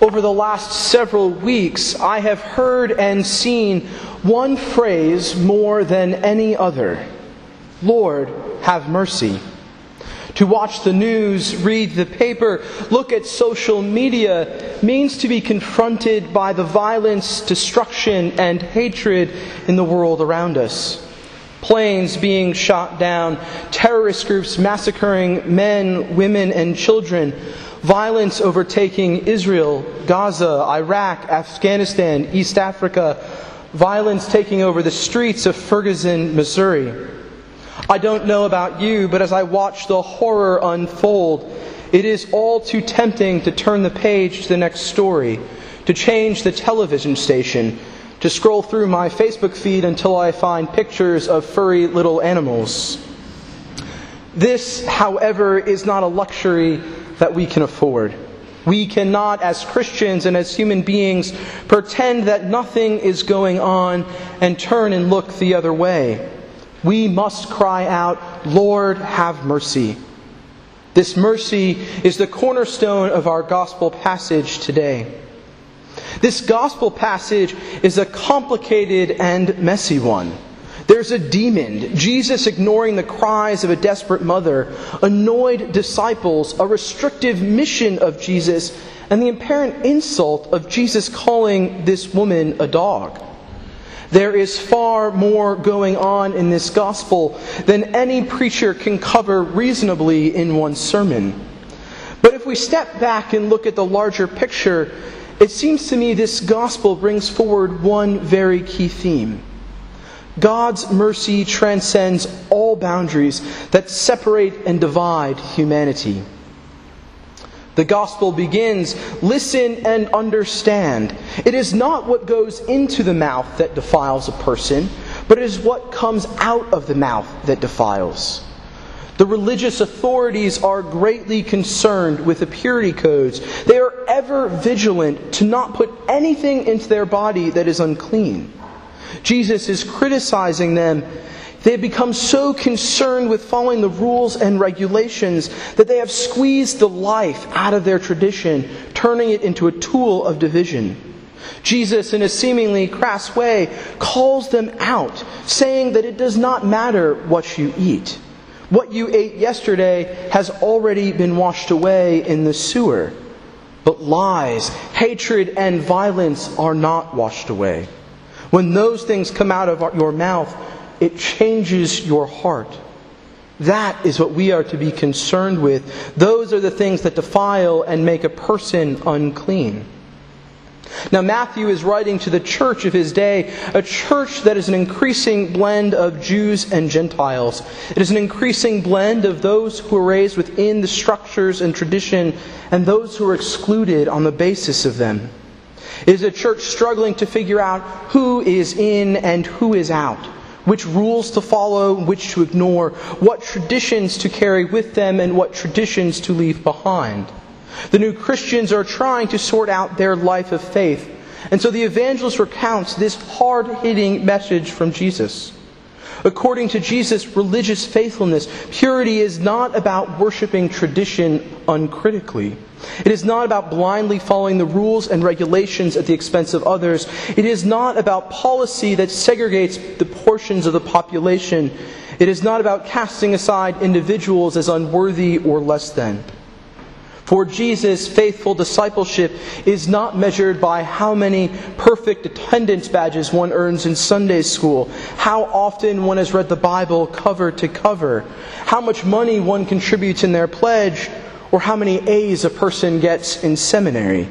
Over the last several weeks, I have heard and seen one phrase more than any other: Lord, have mercy. To watch the news, read the paper, look at social media means to be confronted by the violence, destruction, and hatred in the world around us. Planes being shot down, terrorist groups massacring men, women, and children, violence overtaking Israel, Gaza, Iraq, Afghanistan, East Africa, violence taking over the streets of Ferguson, Missouri. I don't know about you, but as I watch the horror unfold, it is all too tempting to turn the page to the next story, to change the television station, to scroll through my Facebook feed until I find pictures of furry little animals. This, however, is not a luxury that we can afford. We cannot, as Christians and as human beings, pretend that nothing is going on and turn and look the other way. We must cry out, Lord, have mercy. This mercy is the cornerstone of our gospel passage today. This gospel passage is a complicated and messy one. There's a demon, Jesus ignoring the cries of a desperate mother, annoyed disciples, a restrictive mission of Jesus, and the apparent insult of Jesus calling this woman a dog. There is far more going on in this gospel than any preacher can cover reasonably in one sermon. But if we step back and look at the larger picture, it seems to me this gospel brings forward one very key theme. God's mercy transcends all boundaries that separate and divide humanity. The gospel begins, listen and understand. It is not what goes into the mouth that defiles a person, but it is what comes out of the mouth that defiles. The religious authorities are greatly concerned with the purity codes. They are ever vigilant to not put anything into their body that is unclean. Jesus is criticizing them. They have become so concerned with following the rules and regulations that they have squeezed the life out of their tradition, turning it into a tool of division. Jesus, in a seemingly crass way, calls them out, saying that it does not matter what you eat. What you ate yesterday has already been washed away in the sewer. But lies, hatred, and violence are not washed away. When those things come out of your mouth, it changes your heart. That is what we are to be concerned with. Those are the things that defile and make a person unclean. Now, Matthew is writing to the church of his day, a church that is an increasing blend of Jews and Gentiles. It is an increasing blend of those who are raised within the structures and tradition and those who are excluded on the basis of them. It is a church struggling to figure out who is in and who is out, which rules to follow, which to ignore, what traditions to carry with them, and what traditions to leave behind. The new Christians are trying to sort out their life of faith, and so the evangelist recounts this hard-hitting message from Jesus. According to Jesus' religious faithfulness, purity is not about worshiping tradition uncritically. It is not about blindly following the rules and regulations at the expense of others. It is not about policy that segregates the portions of the population. It is not about casting aside individuals as unworthy or less than. For Jesus, faithful discipleship is not measured by how many perfect attendance badges one earns in Sunday school, how often one has read the Bible cover to cover, how much money one contributes in their pledge, or how many A's a person gets in seminary.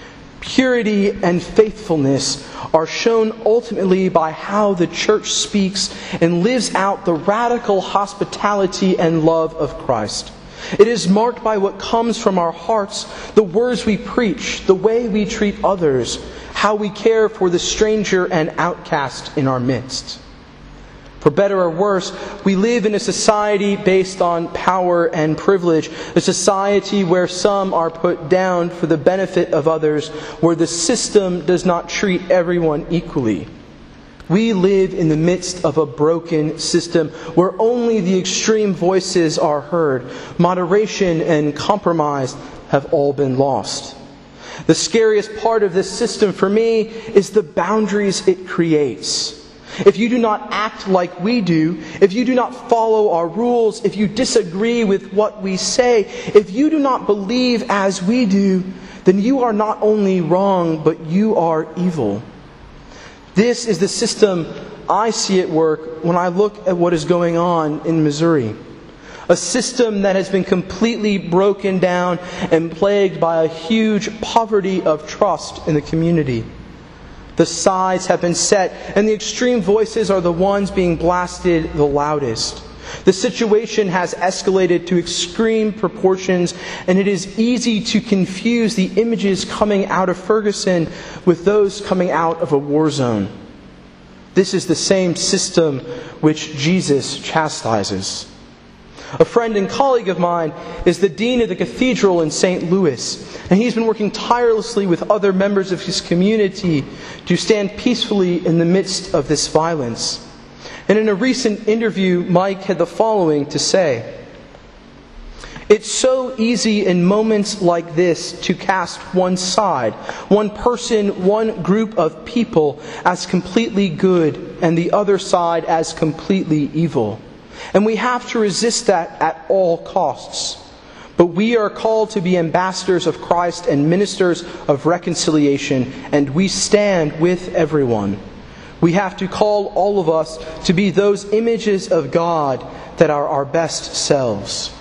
Purity and faithfulness are shown ultimately by how the church speaks and lives out the radical hospitality and love of Christ. It is marked by what comes from our hearts, the words we preach, the way we treat others, how we care for the stranger and outcast in our midst. For better or worse, we live in a society based on power and privilege, a society where some are put down for the benefit of others, where the system does not treat everyone equally. We live in the midst of a broken system where only the extreme voices are heard. Moderation and compromise have all been lost. The scariest part of this system for me is the boundaries it creates. If you do not act like we do, if you do not follow our rules, if you disagree with what we say, if you do not believe as we do, then you are not only wrong, but you are evil. This is the system I see at work when I look at what is going on in Missouri. A system that has been completely broken down and plagued by a huge poverty of trust in the community. The sides have been set, and the extreme voices are the ones being blasted the loudest. The situation has escalated to extreme proportions, and it is easy to confuse the images coming out of Ferguson with those coming out of a war zone. This is the same system which Jesus chastises. A friend and colleague of mine is the dean of the cathedral in St. Louis, and he's been working tirelessly with other members of his community to stand peacefully in the midst of this violence. And in a recent interview, Mike had the following to say: "It's so easy in moments like this to cast one side, one person, one group of people as completely good and the other side as completely evil. And we have to resist that at all costs. But we are called to be ambassadors of Christ and ministers of reconciliation, and we stand with everyone. We have to call all of us to be those images of God that are our best selves."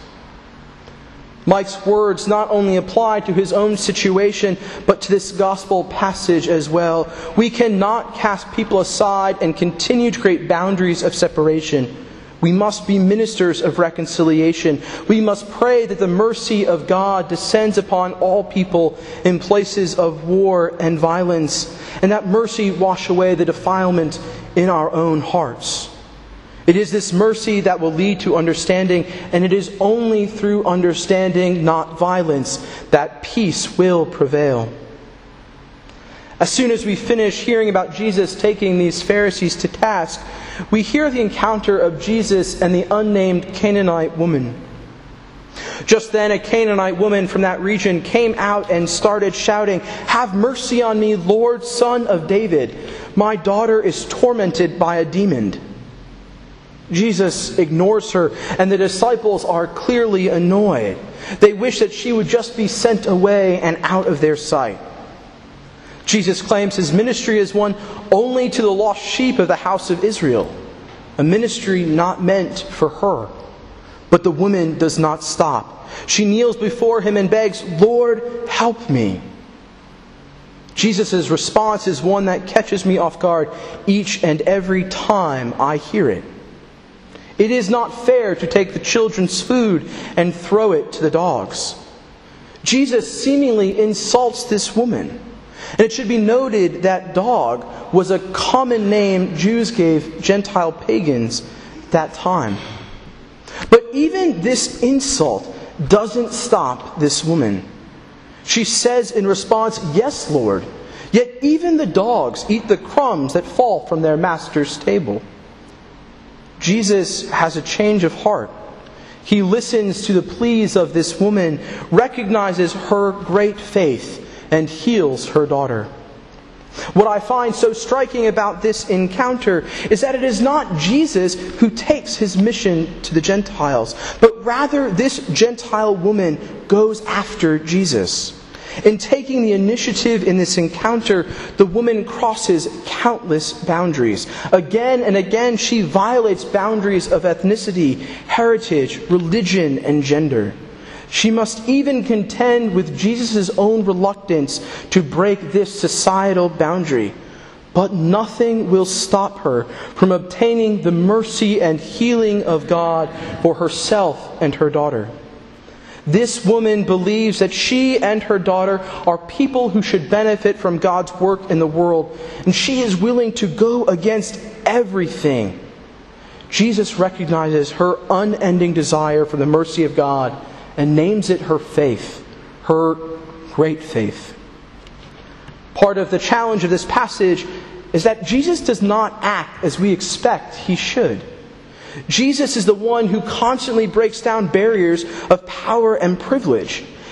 Mike's words not only apply to his own situation, but to this gospel passage as well. We cannot cast people aside and continue to create boundaries of separation. We must be ministers of reconciliation. We must pray that the mercy of God descends upon all people in places of war and violence, and that mercy wash away the defilement in our own hearts. It is this mercy that will lead to understanding, and it is only through understanding, not violence, that peace will prevail. As soon as we finish hearing about Jesus taking these Pharisees to task, we hear the encounter of Jesus and the unnamed Canaanite woman. Just then, a Canaanite woman from that region came out and started shouting, "Have mercy on me, Lord, Son of David. My daughter is tormented by a demon." Jesus ignores her, and the disciples are clearly annoyed. They wish that she would just be sent away and out of their sight. Jesus claims his ministry is one only to the lost sheep of the house of Israel, a ministry not meant for her. But the woman does not stop. She kneels before him and begs, "Lord, help me." Jesus' response is one that catches me off guard each and every time I hear it. It is not fair to take the children's food and throw it to the dogs. Jesus seemingly insults this woman. And it should be noted that dog was a common name Jews gave Gentile pagans at that time. But even this insult doesn't stop this woman. She says in response, "Yes, Lord, yet even the dogs eat the crumbs that fall from their master's table." Jesus has a change of heart. He listens to the pleas of this woman, recognizes her great faith, and heals her daughter. What I find so striking about this encounter is that it is not Jesus who takes his mission to the Gentiles, but rather this Gentile woman goes after Jesus. In taking the initiative in this encounter, the woman crosses countless boundaries. Again and again, she violates boundaries of ethnicity, heritage, religion, and gender. She must even contend with Jesus' own reluctance to break this societal boundary. But nothing will stop her from obtaining the mercy and healing of God for herself and her daughter. This woman believes that she and her daughter are people who should benefit from God's work in the world, and she is willing to go against everything. Jesus recognizes her unending desire for the mercy of God and names it her faith, her great faith. Part of the challenge of this passage is that Jesus does not act as we expect he should. Jesus is the one who constantly breaks down barriers of power and privilege.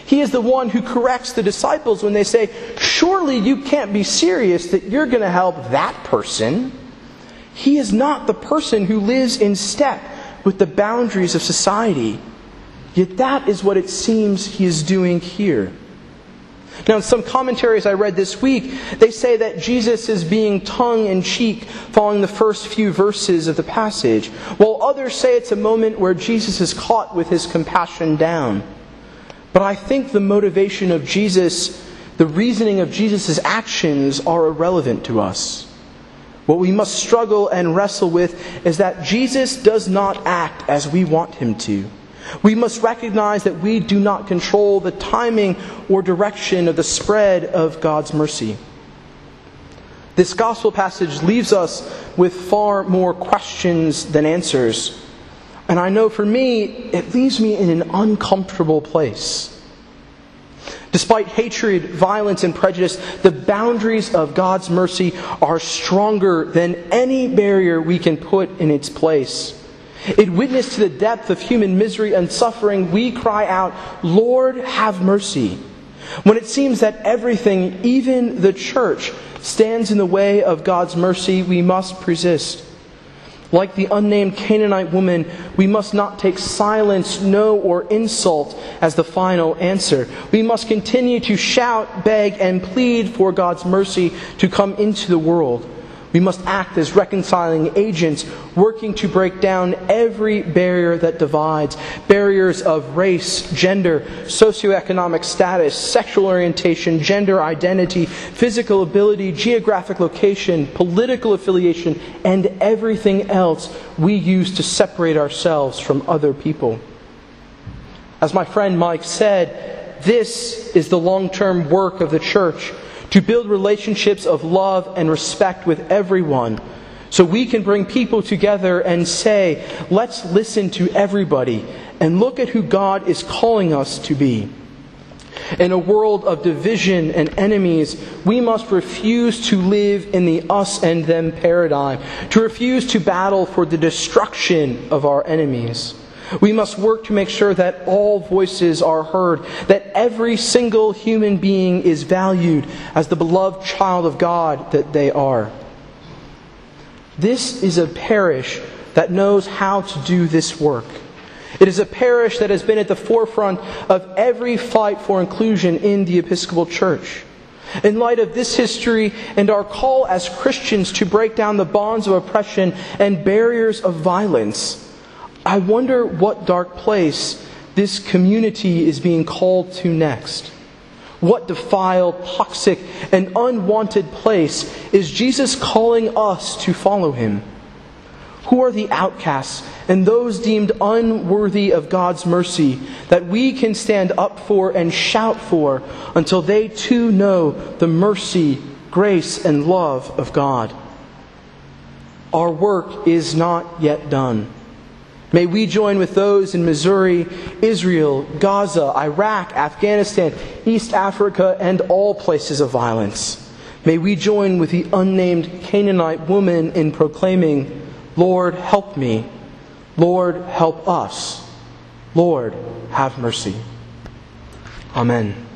He is the one who corrects the disciples when they say, surely you can't be serious that you're going to help that person. He is not the person who lives in step with the boundaries of society. Yet that is what it seems he is doing here. Now, in some commentaries I read this week, they say that Jesus is being tongue-in-cheek following the first few verses of the passage, while others say it's a moment where Jesus is caught with his compassion down. But I think the motivation of Jesus, the reasoning of Jesus' actions are irrelevant to us. What we must struggle and wrestle with is that Jesus does not act as we want him to. We must recognize that we do not control the timing or direction of the spread of God's mercy. This gospel passage leaves us with far more questions than answers. And I know for me, it leaves me in an uncomfortable place. Despite hatred, violence, and prejudice, the boundaries of God's mercy are stronger than any barrier we can put in its place. In witness to the depth of human misery and suffering, we cry out, Lord, have mercy. When it seems that everything, even the church, stands in the way of God's mercy, we must persist. Like the unnamed Canaanite woman, we must not take silence, no, or insult as the final answer. We must continue to shout, beg, and plead for God's mercy to come into the world. We must act as reconciling agents, working to break down every barrier that divides. Barriers of race, gender, socioeconomic status, sexual orientation, gender identity, physical ability, geographic location, political affiliation, and everything else we use to separate ourselves from other people. As my friend Mike said, this is the long-term work of the church, to build relationships of love and respect with everyone, so we can bring people together and say, let's listen to everybody and look at who God is calling us to be. In a world of division and enemies, we must refuse to live in the us and them paradigm, to refuse to battle for the destruction of our enemies. We must work to make sure that all voices are heard, that every single human being is valued as the beloved child of God that they are. This is a parish that knows how to do this work. It is a parish that has been at the forefront of every fight for inclusion in the Episcopal Church. In light of this history and our call as Christians to break down the bonds of oppression and barriers of violence, I wonder what dark place this community is being called to next. What defiled, toxic, and unwanted place is Jesus calling us to follow him? Who are the outcasts and those deemed unworthy of God's mercy that we can stand up for and shout for until they too know the mercy, grace, and love of God? Our work is not yet done. May we join with those in Missouri, Israel, Gaza, Iraq, Afghanistan, East Africa, and all places of violence. May we join with the unnamed Canaanite woman in proclaiming, Lord, help me. Lord, help us. Lord, have mercy. Amen.